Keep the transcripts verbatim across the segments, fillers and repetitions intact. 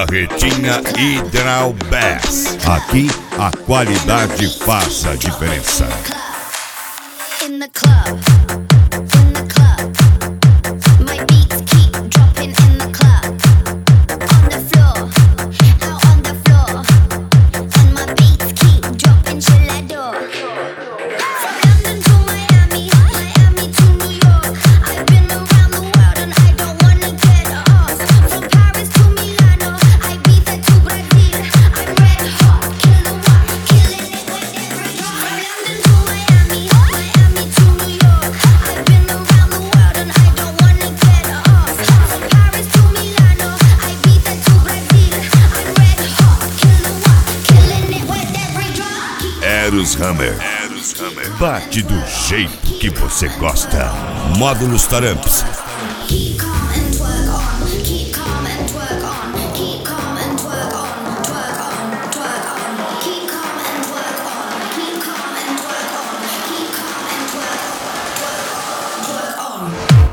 Carretinha Hidral-Bass. Aqui a qualidade faz a diferença. In the club, in the club, my beats keep dropping in the club. On the floor, out on the floor, and my beats keep dropping till I door. From London to Miami, Miami to New York, I've been around the world and I don't wanna get lost. From Paris to Milano, Ibiza to Brazil, I'm red hot, killing what, killing it with every drop. From London to Miami, Miami to New York, I've been around the world and I don't wanna get lost. From Paris to Milano, Ibiza to Brazil, I'm red hot, killing what, killing it with every drop. Eros Hammer. Bate do jeito que você gosta. Módulos Taramps. Keep calm and twerk on, keep calm and twerk on, keep calm and twerk on, twerk on, twerk on, keep calm and twerk on, keep calm and twerk on, keep calm and twerk on, twerk on, twerk on.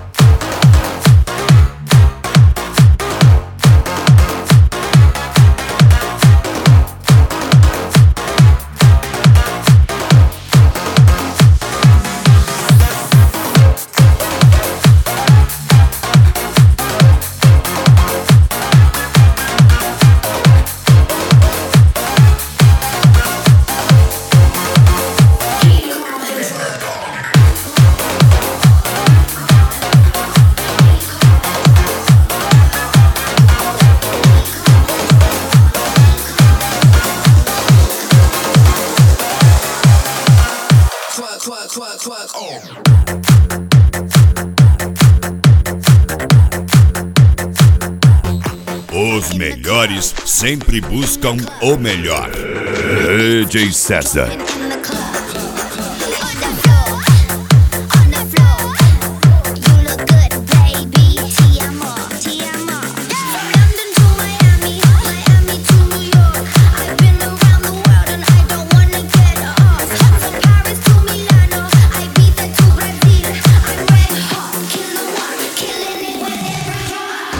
Os melhores sempre buscam o melhor. D J César. In the club, on the floor, on the floor, you look good, baby. T M R, T M R. From London to Miami, Miami to New York, I've been around the world and I don't wanna get lost. From Paris to Milano, Ibiza to Brazil, I'm red hot, killing what, killing it with every drop.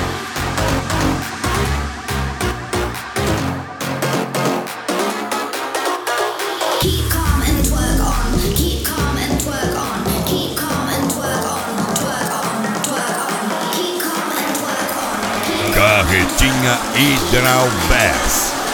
Keep calm and twerk on, keep calm and twerk on, keep calm and twerk on, twerk on, twerk on, keep calm and twerk on. Carretinha Hidral-Bass.